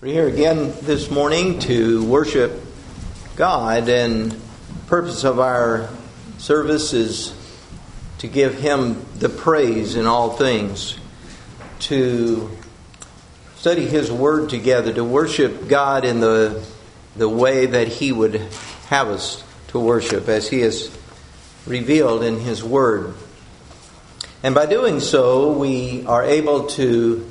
We're here again this morning to worship God, and the purpose of our service is to give Him the praise in all things, to study His Word together, to worship God in the way that He would have us to worship, as He is revealed in His Word. And by doing so, we are able to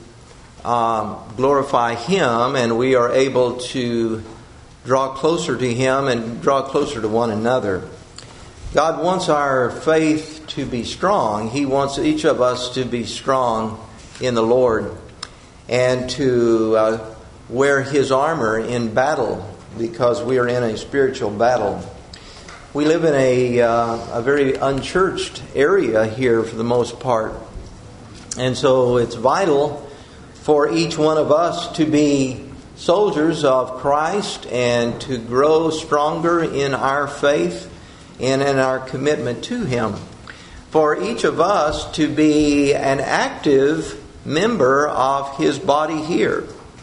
glorify Him, and we are able to draw closer to Him and draw closer to one another. God wants our faith to be strong. He wants each of us to be strong in the Lord and to wear His armor in battle, because we are in a spiritual battle. We live in a very unchurched area here for the most part, and so it's vital for each one of us to be soldiers of Christ and to grow stronger in our faith and in our commitment to Him. For each of us to be an active member of His body here,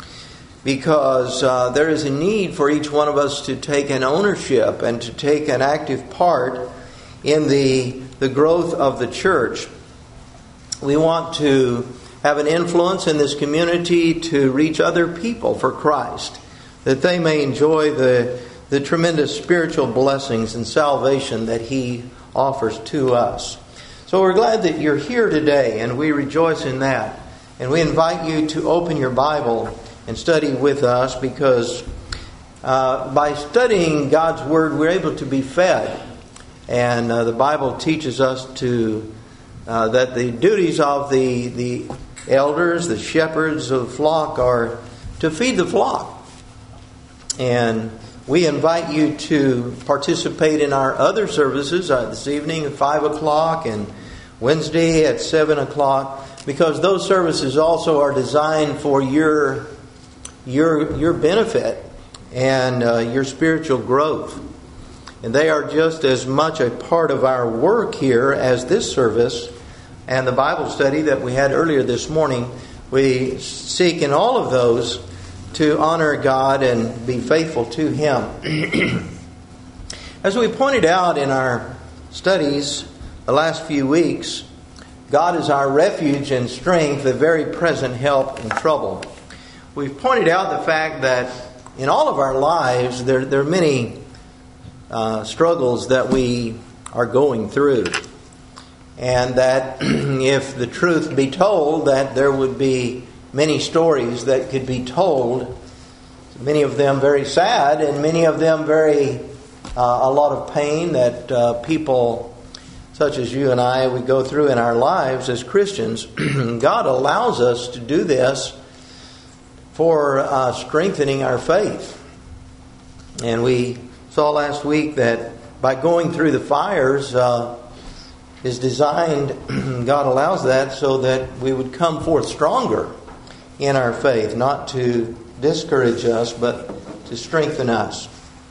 because there is a need for each one of us to take an ownership and to take an active part in the growth of the church. We want to have an influence in this community to reach other people for Christ, that they may enjoy the tremendous spiritual blessings and salvation that He offers to us. So we're glad that you're here today, and we rejoice in that. And we invite you to open your Bible and study with us, because by studying God's Word, we're able to be fed. And the Bible teaches us that the duties of the elders, the shepherds of the flock, are to feed the flock. And we invite you to participate in our other services this evening at 5 o'clock and Wednesday at 7 o'clock, because those services also are designed for your benefit and your spiritual growth. And they are just as much a part of our work here as this service and the Bible study that we had earlier this morning. We seek in all of those to honor God and be faithful to Him. As we pointed out in our studies the last few weeks, God is our refuge and strength, a very present help in trouble. We've pointed out the fact that in all of our lives there are many struggles that we are going through. And that if the truth be told, that there would be many stories that could be told, many of them very sad, and many of them very a lot of pain that people such as you and I, we go through in our lives as Christians. God allows us to do this for strengthening our faith. And we saw last week that by going through the fires is designed, God allows that so that we would come forth stronger in our faith, not to discourage us, but to strengthen us.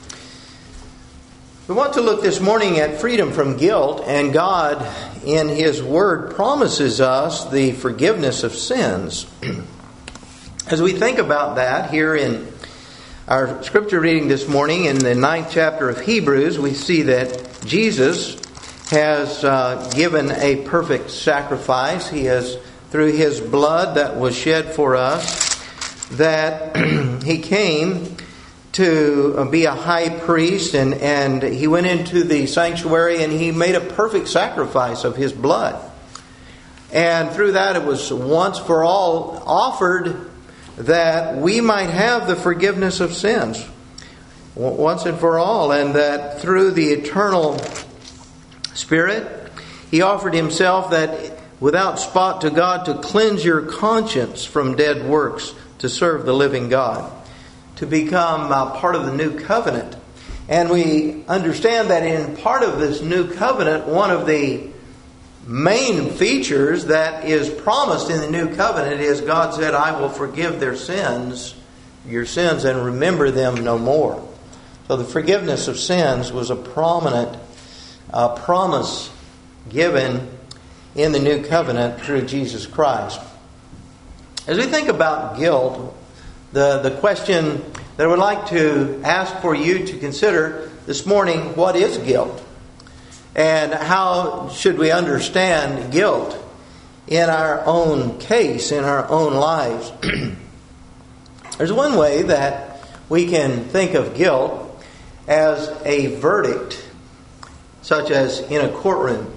We want to look this morning at freedom from guilt, and God in His Word promises us the forgiveness of sins. As we think about that here in our scripture reading this morning in the 9th chapter of Hebrews, we see that Jesus has given a perfect sacrifice. He has, through His blood that was shed for us, that He came to be a high priest, and He went into the sanctuary and He made a perfect sacrifice of His blood. And through that it was once for all offered that we might have the forgiveness of sins once and for all, and that through the eternal Spirit, He offered Himself that without spot to God, to cleanse your conscience from dead works, to serve the living God, to become part of the new covenant. And we understand that in part of this new covenant, one of the main features that is promised in the new covenant is God said, I will forgive your sins, and remember them no more. So the forgiveness of sins was a prominent promise given in the new covenant through Jesus Christ. As we think about guilt, The question that I would like to ask for you to consider this morning, what is guilt? And how should we understand guilt in our own case, in our own lives? There's one way that we can think of guilt as a verdict, such as in a courtroom,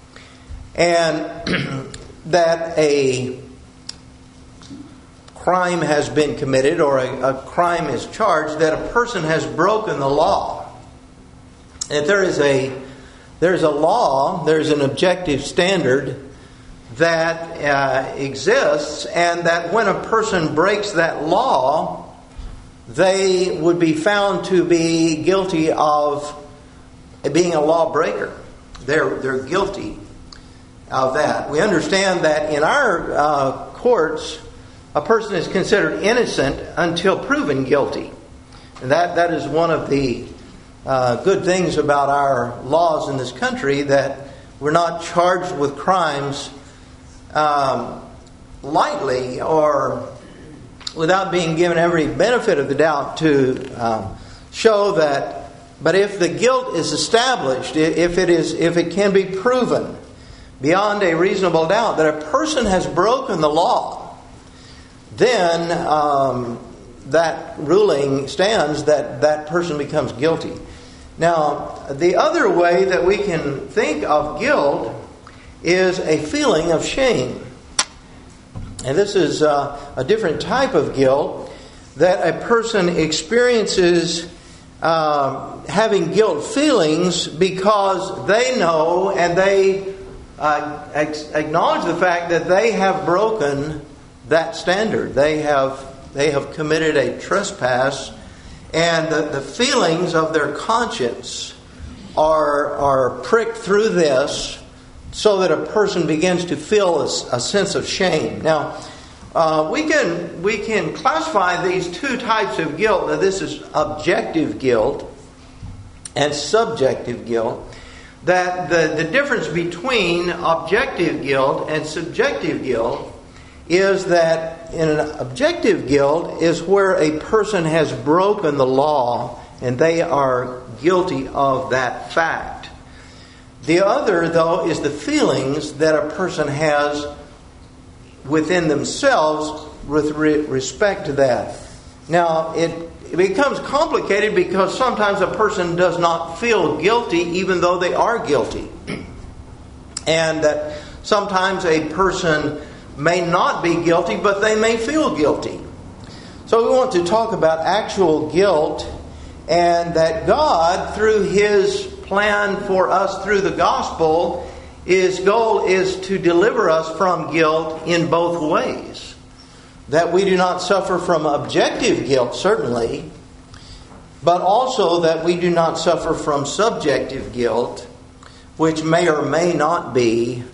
and that a crime has been committed or a crime is charged, that a person has broken the law. If there's a law, there's an objective standard that exists, and that when a person breaks that law, they would be found to be guilty of being a lawbreaker. They're guilty of that. We understand that in our courts, a person is considered innocent until proven guilty. And that is one of the good things about our laws in this country, that we're not charged with crimes lightly or without being given every benefit of the doubt to show that. But if the guilt is established, if it can be proven beyond a reasonable doubt that a person has broken the law, then that ruling stands that that person becomes guilty. Now, the other way that we can think of guilt is a feeling of shame. And this is a different type of guilt that a person experiences, having guilt feelings because they know and they acknowledge the fact that they have broken that standard. They have committed a trespass, and the feelings of their conscience are pricked through this, so that a person begins to feel a sense of shame. Now, we can classify these two types of guilt. Now, this is objective guilt and subjective guilt. That the difference between objective guilt and subjective guilt is that in an objective guilt is where a person has broken the law and they are guilty of that fact. The other, though, is the feelings that a person has within themselves with respect to that. Now, it becomes complicated because sometimes a person does not feel guilty even though they are guilty. And that sometimes a person may not be guilty, but they may feel guilty. So we want to talk about actual guilt, and that God, through His plan for us through the gospel, His goal is to deliver us from guilt in both ways. That we do not suffer from objective guilt, certainly, but also that we do not suffer from subjective guilt, which may or may not be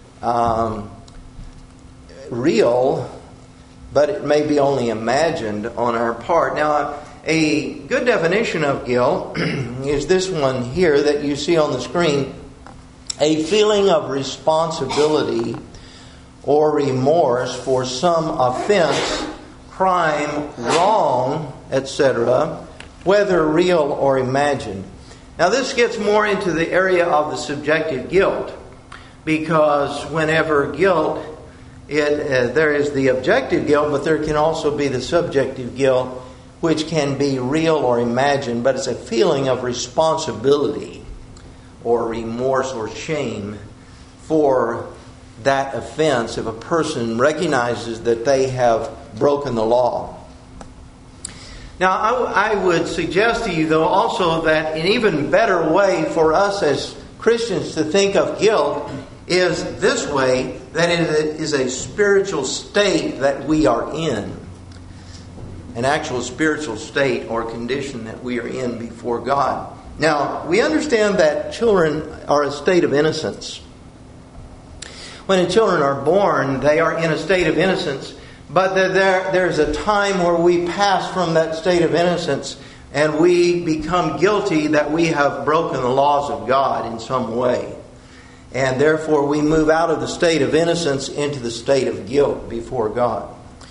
real, but it may be only imagined on our part. Now, a good definition of guilt is this one here that you see on the screen: a feeling of responsibility or remorse for some offense, crime, wrong, etc., whether real or imagined. Now, this gets more into the area of the subjective guilt, because whenever guilt, there is the objective guilt, but there can also be the subjective guilt, which can be real or imagined, but it's a feeling of responsibility or remorse or shame for that offense if a person recognizes that they have broken the law. Now, I would suggest to you, though, also that an even better way for us as Christians to think of guilt is this way, that it is a spiritual state that we are in. An actual spiritual state or condition that we are in before God. Now, we understand that children are a state of innocence. When children are born, they are in a state of innocence, but there's a time where we pass from that state of innocence and we become guilty that we have broken the laws of God in some way. And therefore we move out of the state of innocence into the state of guilt before God.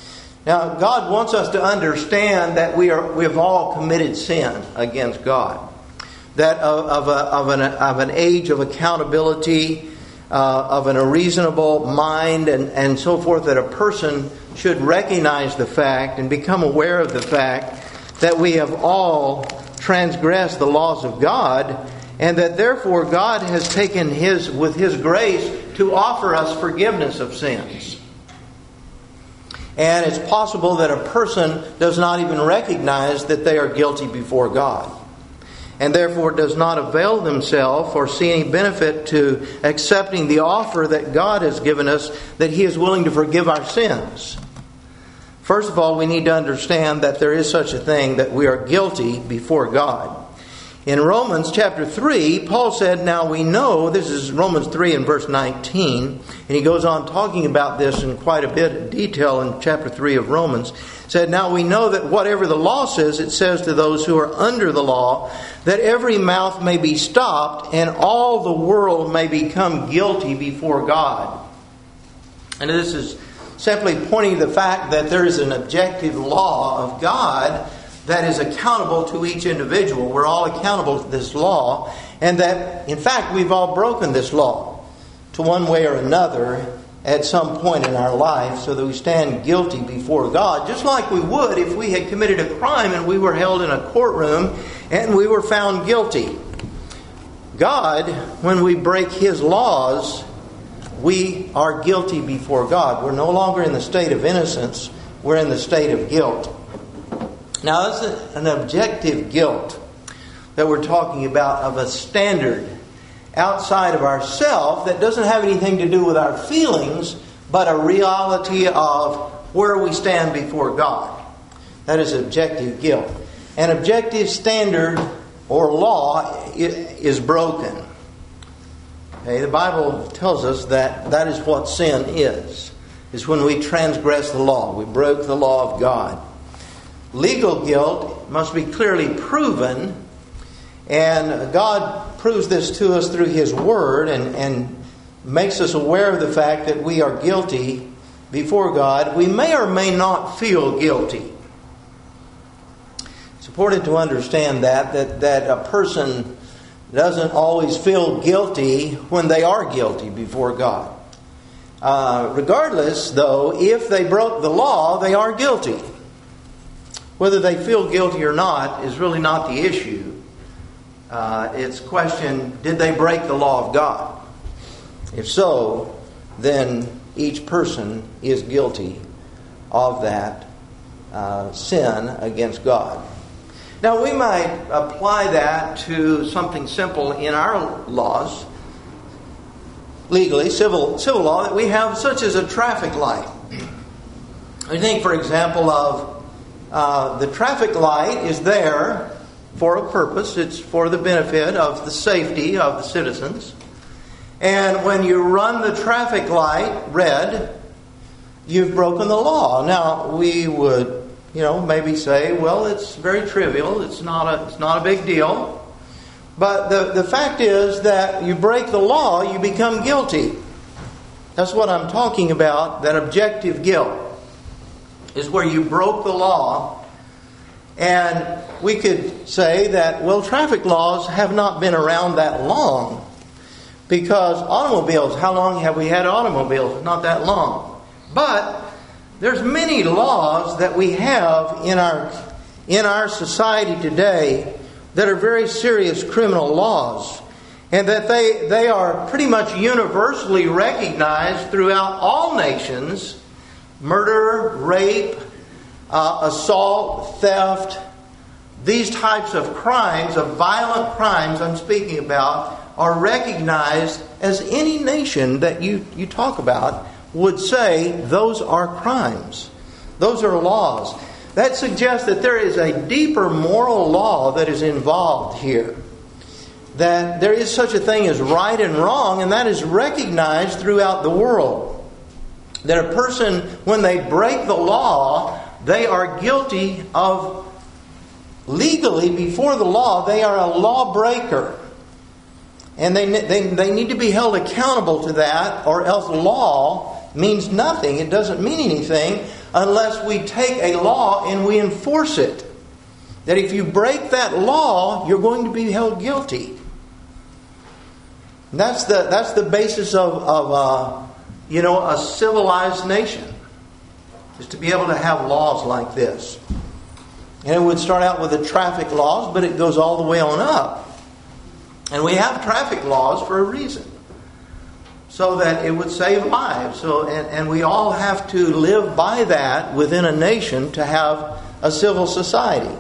Now, God wants us to understand that we've all committed sin against God. That of an age of accountability, of a reasonable mind, and so forth, that a person should recognize the fact and become aware of the fact that we have all transgressed the laws of God, and that therefore God has taken with His grace to offer us forgiveness of sins. And it's possible that a person does not even recognize that they are guilty before God, and therefore does not avail themselves or see any benefit to accepting the offer that God has given us, that He is willing to forgive our sins. First of all, we need to understand that there is such a thing, that we are guilty before God. In Romans chapter 3, Paul said, now we know, this is Romans 3 and verse 19, and he goes on talking about this in quite a bit of detail in chapter 3 of Romans, said, now we know that whatever the law says, it says to those who are under the law, that every mouth may be stopped and all the world may become guilty before God. And this is simply pointing to the fact that there is an objective law of God that is accountable to each individual. We're all accountable to this law, and that, in fact, we've all broken this law to one way or another at some point in our life, so that we stand guilty before God, just like we would if we had committed a crime and we were held in a courtroom and we were found guilty. God, when we break His laws, we are guilty before God. We're no longer in the state of innocence. We're in the state of guilt. Now, that's an objective guilt that we're talking about, of a standard outside of ourselves that doesn't have anything to do with our feelings, but a reality of where we stand before God. That is objective guilt. An objective standard or law is broken. Okay, the Bible tells us that is what sin is when we transgress the law. We broke the law of God. Legal guilt must be clearly proven, and God proves this to us through His Word and makes us aware of the fact that we are guilty before God. We may or may not feel guilty. It's important to understand that a person doesn't always feel guilty when they are guilty before God. Regardless, though, if they broke the law, they are guilty. Whether they feel guilty or not is really not the issue. It's a question, did they break the law of God? If so, then each person is guilty of that sin against God. Now, we might apply that to something simple in our laws, legally, civil law, that we have, such as a traffic light. I think, for example, of the traffic light is there for a purpose. It's for the benefit of the safety of the citizens. And when you run the traffic light red, you've broken the law. Now, we would maybe say, well, it's very trivial. It's not a big deal. But the fact is that you break the law, you become guilty. That's what I'm talking about. That objective guilt is where you broke the law. And we could say that, well, traffic laws have not been around that long. Because automobiles, how long have we had automobiles? Not that long. But there's many laws that we have in our society today that are very serious criminal laws, and that they are pretty much universally recognized throughout all nations. Murder, rape, assault, theft, these types of crimes, of violent crimes I'm speaking about, are recognized as any nation that you talk about would say those are crimes. Those are laws. That suggests that there is a deeper moral law that is involved here. That there is such a thing as right and wrong, and that is recognized throughout the world. That a person, when they break the law, they are guilty of, legally before the law, they are a lawbreaker. And they need to be held accountable to that, or else law means nothing. It doesn't mean anything unless we take a law and we enforce it. That if you break that law, you're going to be held guilty. And that's the basis of a civilized nation, is to be able to have laws like this. And it would start out with the traffic laws, but it goes all the way on up. And we have traffic laws for a reason, so that it would save lives. And we all have to live by that within a nation to have a civil society.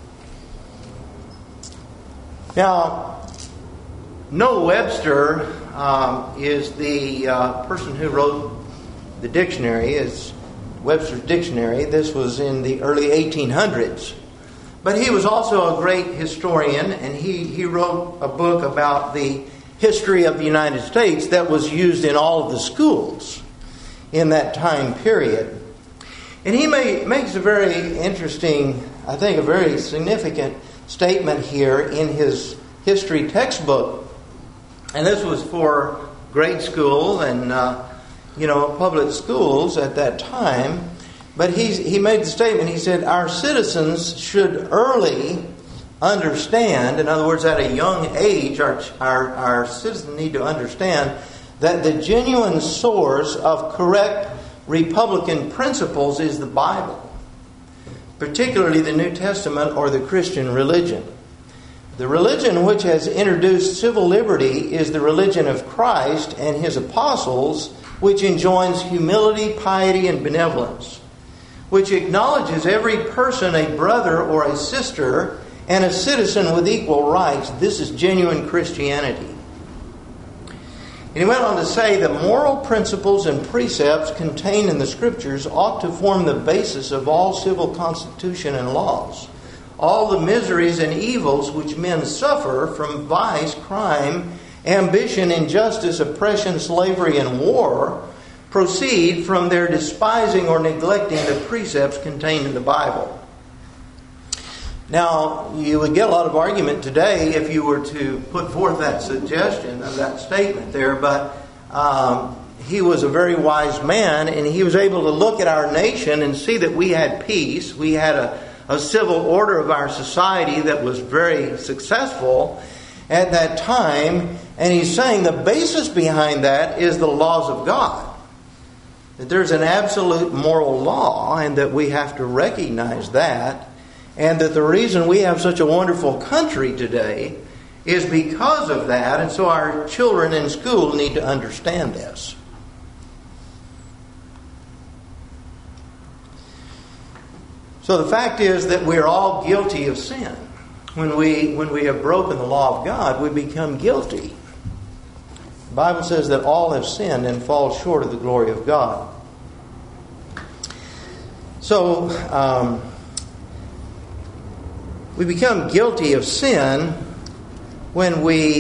Now, Noah Webster is the person who wrote the dictionary, is Webster's Dictionary. This was in the early 1800s. But he was also a great historian, and he wrote a book about the history of the United States that was used in all of the schools in that time period. And he makes a very interesting, I think a very significant statement here in his history textbook. And this was for grade school and public schools at that time. But he made the statement, he said, our citizens should early understand, in other words, at a young age, our citizens need to understand that the genuine source of correct Republican principles is the Bible, particularly the New Testament or the Christian religion. The religion which has introduced civil liberty is the religion of Christ and His apostles, which enjoins humility, piety, and benevolence, which acknowledges every person a brother or a sister and a citizen with equal rights. This is genuine Christianity. And he went on to say the moral principles and precepts contained in the Scriptures ought to form the basis of all civil constitution and laws. All the miseries and evils which men suffer from vice, crime, ambition, injustice, oppression, slavery, and war proceed from their despising or neglecting the precepts contained in the Bible. Now, you would get a lot of argument today if you were to put forth that suggestion of that statement there, but he was a very wise man, and he was able to look at our nation and see that we had peace. We had a civil order of our society that was very successful at that time, and he's saying the basis behind that is the laws of God. That there's an absolute moral law, and that we have to recognize that, and that the reason we have such a wonderful country today is because of that, and so our children in school need to understand this. So the fact is that we're all guilty of sin. When we have broken the law of God, we become guilty. The Bible says that all have sinned and fall short of the glory of God. So, we become guilty of sin when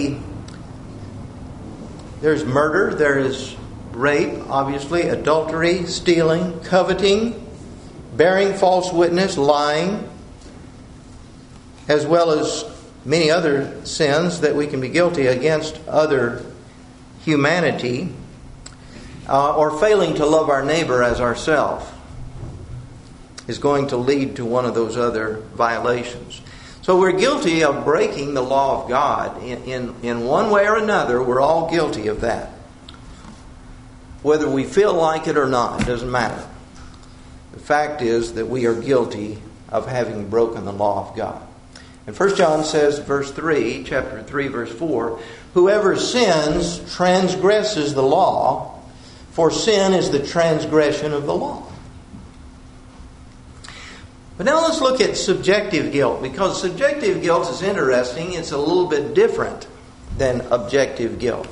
there's murder, there is rape, obviously, adultery, stealing, coveting, bearing false witness, lying, as well as many other sins that we can be guilty against other humanity, or failing to love our neighbor as ourselves is going to lead to one of those other violations. So we're guilty of breaking the law of God. In one way or another, we're all guilty of that. Whether we feel like it or not, it doesn't matter. The fact is that we are guilty of having broken the law of God. And 1 John says, verse 3, chapter 3, verse 4, whoever sins transgresses the law, for sin is the transgression of the law. But now let's look at subjective guilt, because subjective guilt is interesting. It's a little bit different than objective guilt.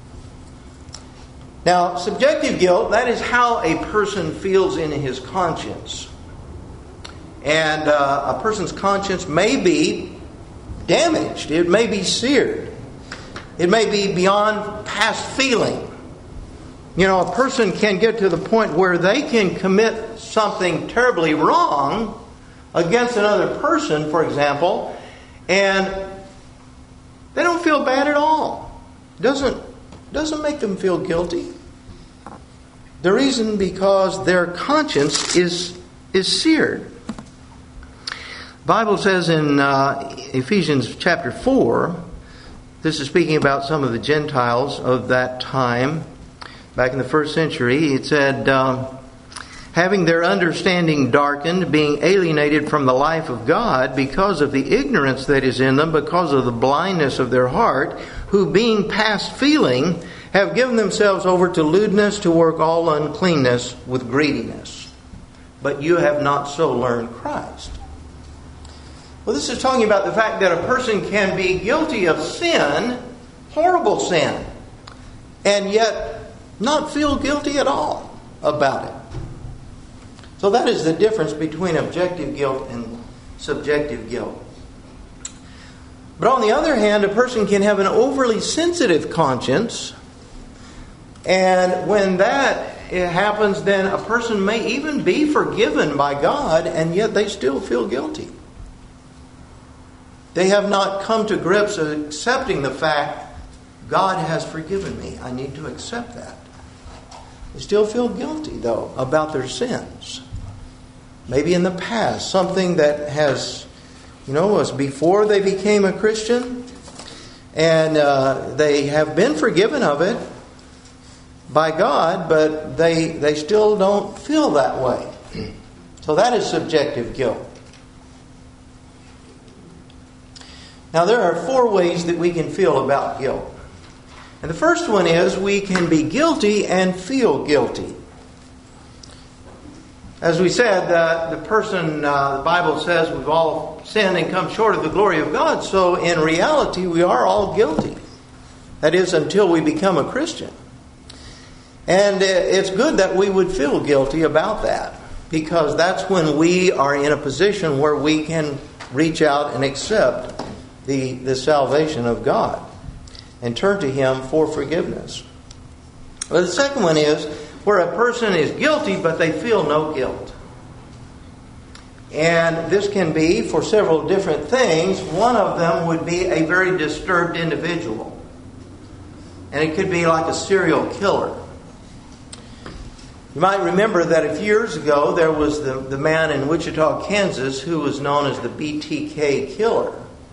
Now, subjective guilt, that is how a person feels in his conscience. And a person's conscience may be damaged. It may be seared. It may be beyond past feeling. You know, a person can get to the point where they can commit something terribly wrong against another person, for example, and they don't feel bad at all. Doesn't make them feel guilty. The reason because their conscience is seared. The Bible says in Ephesians chapter 4, this is speaking about some of the Gentiles of that time, back in the first century. It said, having their understanding darkened, being alienated from the life of God because of the ignorance that is in them, because of the blindness of their heart, who being past feeling, have given themselves over to lewdness, to work all uncleanness with greediness. But you have not so learned Christ. Well, this is talking about the fact that a person can be guilty of sin, horrible sin, and yet not feel guilty at all about it. So that is the difference between objective guilt and subjective guilt. But on the other hand, a person can have an overly sensitive conscience, and when that happens, then a person may even be forgiven by God, and yet they still feel guilty. They have not come to grips with accepting the fact, God has forgiven me. I need to accept that. They still feel guilty, though, about their sins. Maybe in the past, something that was before they became a Christian, and they have been forgiven of it by God, but they still don't feel that way. So that is subjective guilt. Now, there are 4 ways that we can feel about guilt. And the first one is we can be guilty and feel guilty. As we said, the Bible says we've all sinned and come short of the glory of God. So in reality, we are all guilty. That is, until we become a Christian. And it's good that we would feel guilty about that, because that's when we are in a position where we can reach out and accept the salvation of God and turn to Him for forgiveness. Well, the second one is where a person is guilty but they feel no guilt. And this can be for several different things. One of them would be a very disturbed individual. And it could be like a serial killer. You might remember that a few years ago there was the man in Wichita, Kansas, who was known as the BTK killer.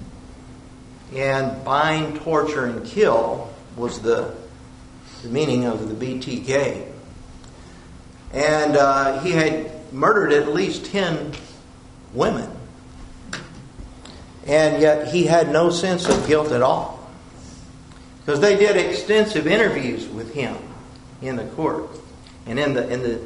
And bind, torture, and kill was the meaning of the BTK. And he had murdered at least 10 women. And yet he had no sense of guilt at all. Because they did extensive interviews with him in the court and in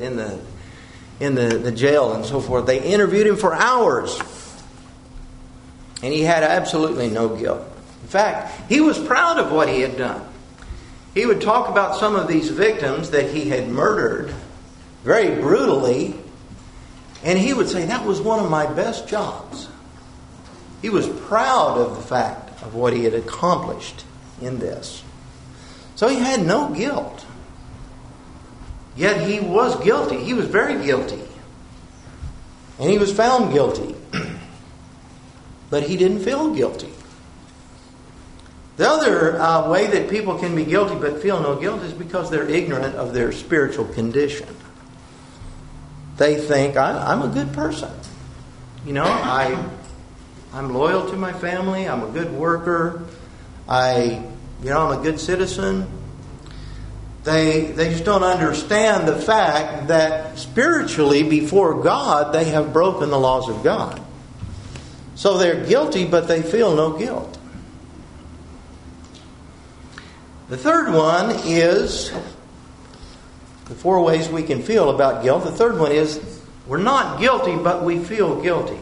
the jail and so forth. They interviewed him for hours. And he had absolutely no guilt. In fact, he was proud of what he had done. He would talk about some of these victims that he had murdered very brutally, and he would say, that was one of my best jobs. He was proud of the fact of what he had accomplished in this. So he had no guilt. Yet he was guilty. He was very guilty. And he was found guilty. But he didn't feel guilty. The other way that people can be guilty but feel no guilt is because they're ignorant of their spiritual condition. They think, I'm a good person. I'm loyal to my family. I'm a good worker. I'm a good citizen. They just don't understand the fact that spiritually before God they have broken the laws of God. So they're guilty, but they feel no guilt. The third one is the 4 ways we can feel about guilt. The third one is we're not guilty, but we feel guilty.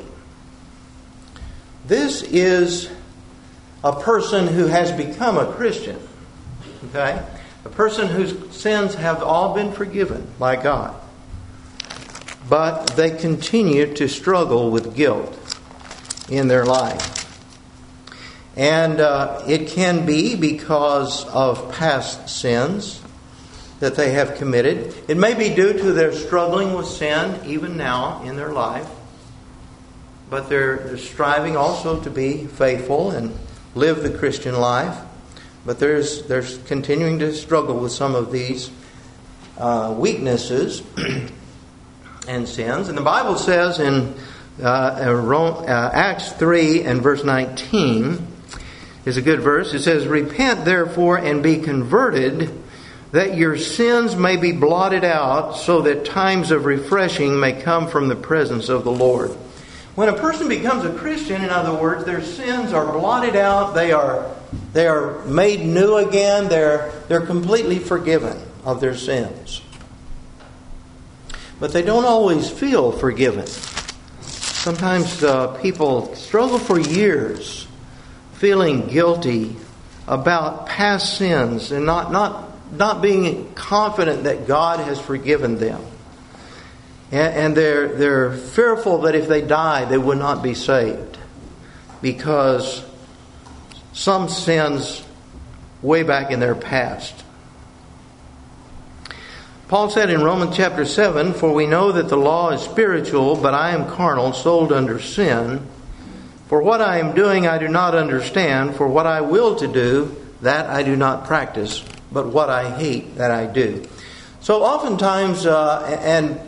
This is a person who has become a Christian. Okay? A person whose sins have all been forgiven by God. But they continue to struggle with guilt in their life. And it can be because of past sins that they have committed. It may be due to their struggling with sin even now in their life. But they're striving also to be faithful and live the Christian life. But there's continuing to struggle with some of these weaknesses and sins. And the Bible says in Acts 3 and verse 19 is a good verse. It says, "Repent therefore and be converted, that your sins may be blotted out, so that times of refreshing may come from the presence of the Lord." When a person becomes a Christian, in other words, their sins are blotted out, they are made new again, they're completely forgiven of their sins. But they don't always feel forgiven. Sometimes people struggle for years feeling guilty about past sins and not being confident that God has forgiven them. And they're fearful that if they die, they will not be saved because some sins way back in their past. Paul said in Romans chapter 7, "For we know that the law is spiritual, but I am carnal, sold under sin. For what I am doing I do not understand, for what I will to do, that I do not practice, but what I hate, that I do." So oftentimes, and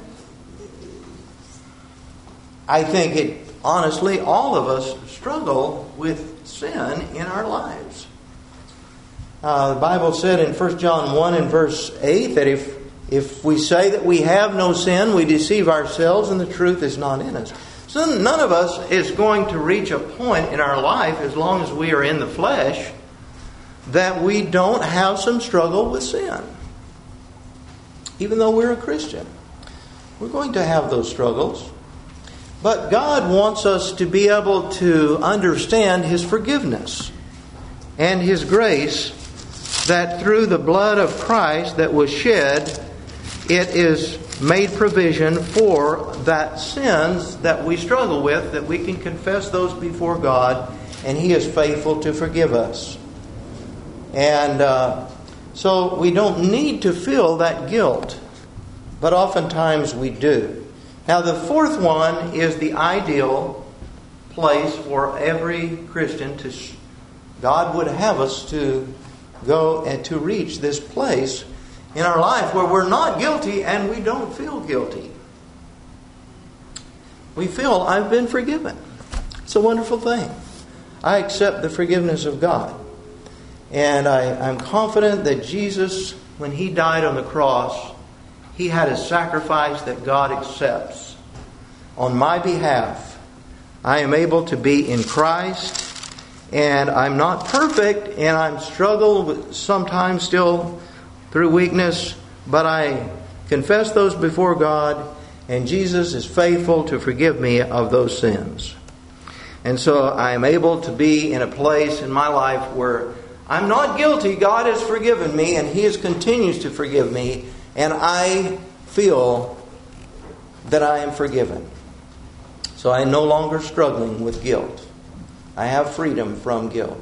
I think honestly, all of us struggle with sin in our lives. The Bible said in 1 John 1 and verse 8 that if we say that we have no sin, we deceive ourselves and the truth is not in us. So none of us is going to reach a point in our life, as long as we are in the flesh, that we don't have some struggle with sin. Even though we're a Christian, we're going to have those struggles. But God wants us to be able to understand His forgiveness and His grace, that through the blood of Christ that was shed, it is made provision for that sins that we struggle with, that we can confess those before God, and He is faithful to forgive us. And so we don't need to feel that guilt, but oftentimes we do. Now the fourth one is the ideal place for every Christian to. God would have us to go and to reach this place in our life where we're not guilty and we don't feel guilty. We feel, I've been forgiven. It's a wonderful thing. I accept the forgiveness of God. And I'm confident that Jesus, when He died on the cross, He had a sacrifice that God accepts. On my behalf, I am able to be in Christ, and I'm not perfect, and I'm struggle sometimes still through weakness, but I confess those before God, and Jesus is faithful to forgive me of those sins. And so I am able to be in a place in my life where I'm not guilty. God has forgiven me, and He continues to forgive me, and I feel that I am forgiven. So I am no longer struggling with guilt. I have freedom from guilt.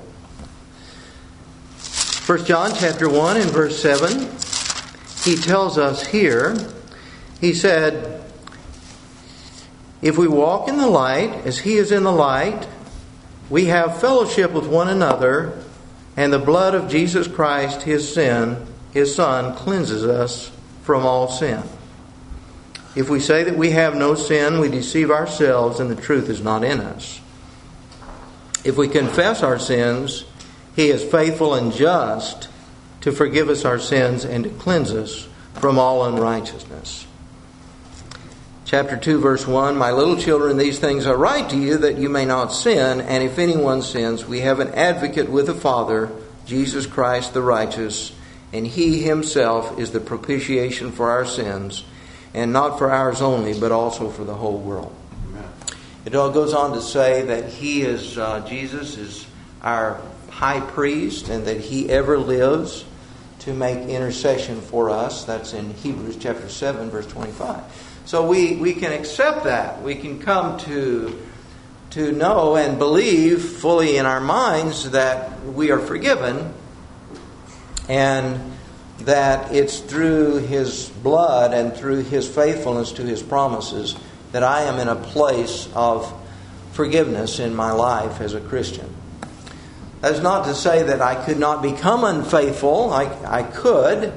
1 John chapter 1 and verse 7, he tells us here, he said, "If we walk in the light as He is in the light, we have fellowship with one another, and the blood of Jesus Christ, His Son, cleanses us from all sin. If we say that we have no sin, we deceive ourselves, and the truth is not in us. If we confess our sins, He is faithful and just to forgive us our sins and to cleanse us from all unrighteousness." Chapter 2, verse 1, "My little children, these things I write to you that you may not sin. And if anyone sins, we have an advocate with the Father, Jesus Christ the righteous. And He Himself is the propitiation for our sins, and not for ours only, but also for the whole world." Amen. It all goes on to say that Jesus is our high priest, and that He ever lives to make intercession for us. That's in Hebrews chapter 7, verse 25. So we can accept that. We can come to know and believe fully in our minds that we are forgiven, and that it's through His blood and through His faithfulness to His promises that I am in a place of forgiveness in my life as a Christian. That's not to say that I could not become unfaithful. I could,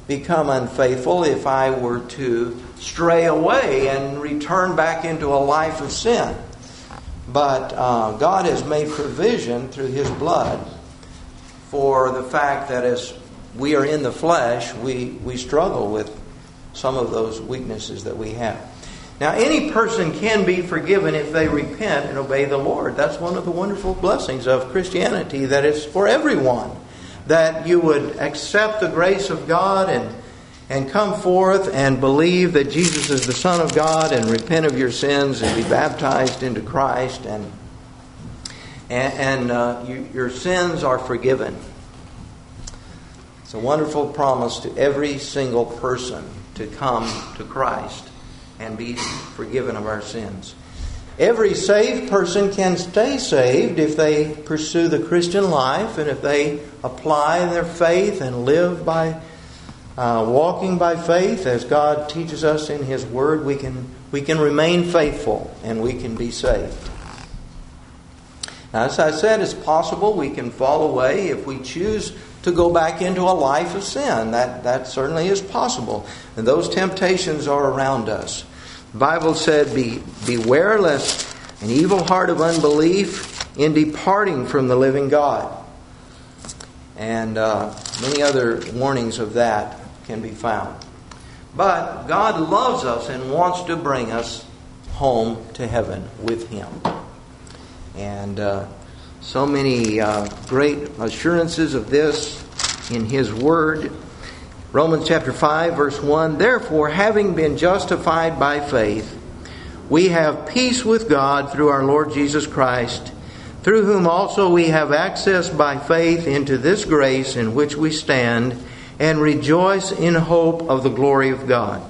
become unfaithful, if I were to stray away and return back into a life of sin. But God has made provision through His blood for the fact that as we are in the flesh, we struggle with some of those weaknesses that we have. Now, any person can be forgiven if they repent and obey the Lord. That's one of the wonderful blessings of Christianity, that it's for everyone. That you would accept the grace of God and come forth and believe that Jesus is the Son of God and repent of your sins and be baptized into Christ and your sins are forgiven. It's a wonderful promise to every single person to come to Christ and be forgiven of our sins. Every saved person can stay saved if they pursue the Christian life and if they apply their faith and live by walking by faith as God teaches us in His Word. We can remain faithful and we can be saved. Now, as I said, it's possible we can fall away if we choose to go back into a life of sin. That certainly is possible. And those temptations are around us. The Bible said, beware lest an evil heart of unbelief in departing from the living God. And many other warnings of that can be found. But God loves us and wants to bring us home to heaven with Him. And so many great assurances of this in His Word. Romans chapter 5, verse 1, therefore, having been justified by faith, we have peace with God through our Lord Jesus Christ, through whom also we have access by faith into this grace in which we stand, and rejoice in hope of the glory of God.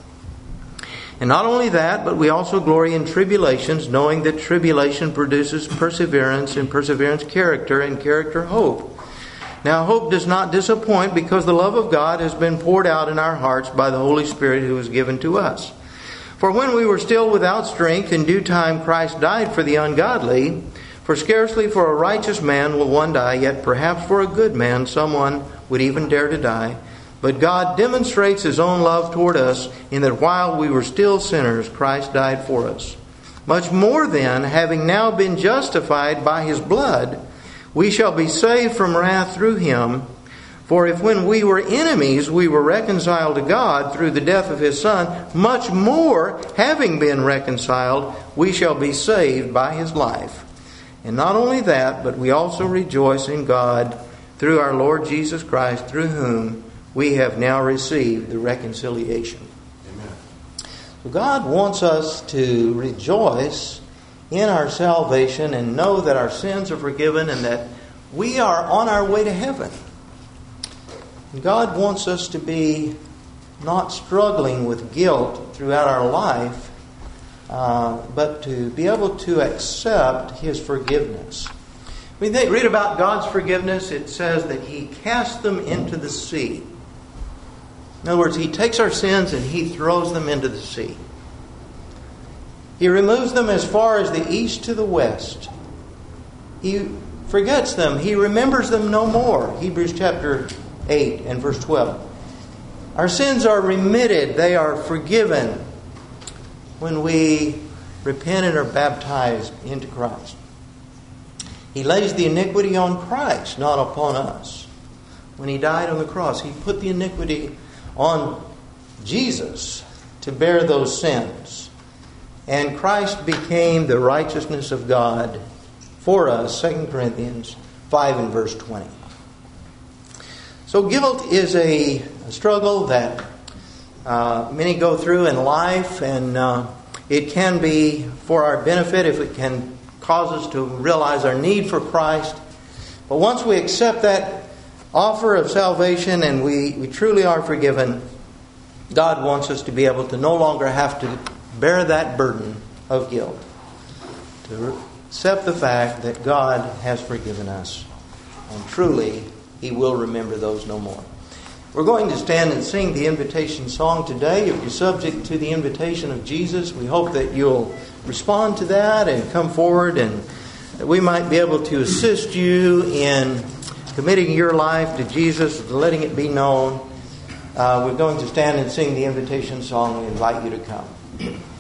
And not only that, but we also glory in tribulations, knowing that tribulation produces perseverance, and perseverance character, and character hope. Now hope does not disappoint, because the love of God has been poured out in our hearts by the Holy Spirit who was given to us. For when we were still without strength, in due time Christ died for the ungodly. For scarcely for a righteous man will one die, yet perhaps for a good man someone would even dare to die. But God demonstrates His own love toward us, in that while we were still sinners, Christ died for us. Much more then, having now been justified by His blood, we shall be saved from wrath through Him. For if when we were enemies we were reconciled to God through the death of His Son, much more, having been reconciled, we shall be saved by His life. And not only that, but we also rejoice in God through our Lord Jesus Christ, through whom we have now received the reconciliation. Amen. So God wants us to rejoice in our salvation and know that our sins are forgiven and that we are on our way to heaven. God wants us to be not struggling with guilt throughout our life, but to be able to accept His forgiveness. When they read about God's forgiveness, it says that He cast them into the sea. In other words, He takes our sins and He throws them into the sea. He removes them as far as the east to the west. He forgets them. He remembers them no more. Hebrews chapter 8 and verse 12. Our sins are remitted. They are forgiven when we repent and are baptized into Christ. He lays the iniquity on Christ, not upon us. When He died on the cross, He put the iniquity on Jesus to bear those sins. And Christ became the righteousness of God for us, 2 Corinthians 5 and verse 20. So guilt is a struggle that many go through in life, and it can be for our benefit if it can cause us to realize our need for Christ. But once we accept that offer of salvation and we truly are forgiven, God wants us to be able to no longer have to bear that burden of guilt. To accept the fact that God has forgiven us. And truly, He will remember those no more. We're going to stand and sing the invitation song today. If you're subject to the invitation of Jesus, we hope that you'll respond to that and come forward, and that we might be able to assist you in committing your life to Jesus, letting it be known We're going to stand and sing the invitation song. We invite you to come.